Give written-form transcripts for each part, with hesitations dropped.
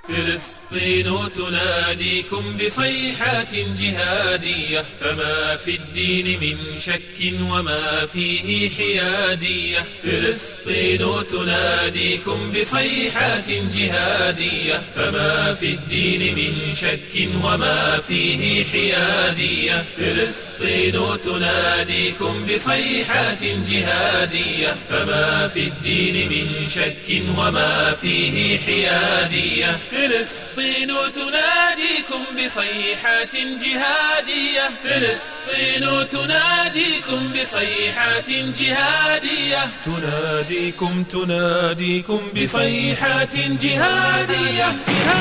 فلسطين تناديكم بصيحات جهادية، فما في الدين من شك وما فيه حيادية. فلسطين تناديكم بصيحات جهادية، فما في الدين من شك وما فيه حيادية. فلسطين تناديكم بصيحات جهادية، فما في الدين من شك وما فيه حيادية. فلسطين تناديكم بصيحات جهادية، فلسطين تناديكم بصيحات جهادية، تناديكم بصيحات جهادية.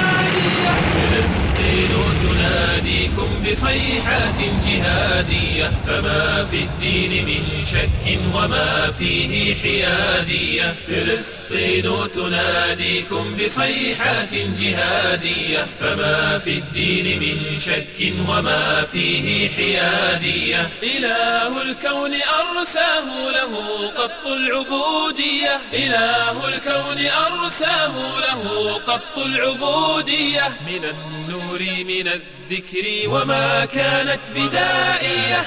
فلسطين تناديكم بصيحات جهادية، فما في الدين من شك وما فيه حيادية. فلسطين تناديكم بصيحات جهادية، فما في الدين من شك وما فيه حيادية. إله الكون أرساه له قط العبودية، إله الكون أرساه له قط العبودية. من النور من الذكر وما كانت بدائية.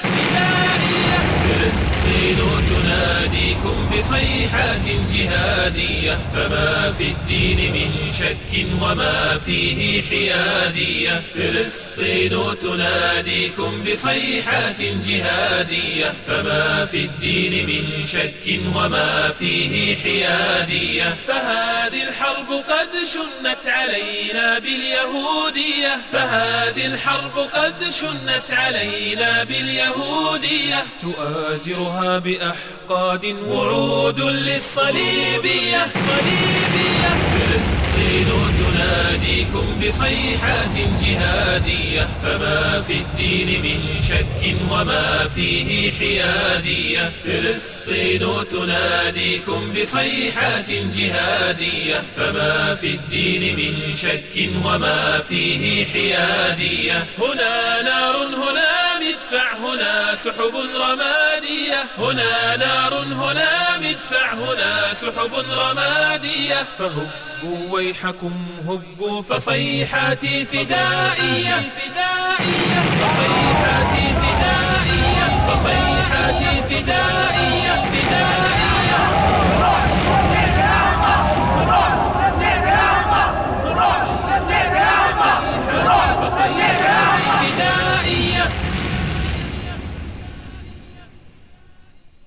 فلسطين تناديكم بصيحات جهادية، فما في الدين من شك وما فيه حيادية. فلسطين تناديكم بصيحات جهادية، فما في الدين من شك وما فيه حيادية. فهذه الحرب قد شنت علينا باليهودية، فهذه الحرب قد شنت علينا باليهودية. تؤازرها بأحقاد وعود للصليبية. فلسطين تناديكم بصيحات جهادية، فما في الدين من شك وما فيه حيادية. فلسطين تناديكم بصيحات جهادية، فما في الدين من شك وما فيه حيادية. هنا نار، هنا مدفع، هنا سحب رمادية، هنا نار، هنا مدفع، هنا سحب رمادية. فهبوا ويحكم هبوا، فصيحاتي فدائية، فصيحاتي فدائية، فصيحاتي فدائية.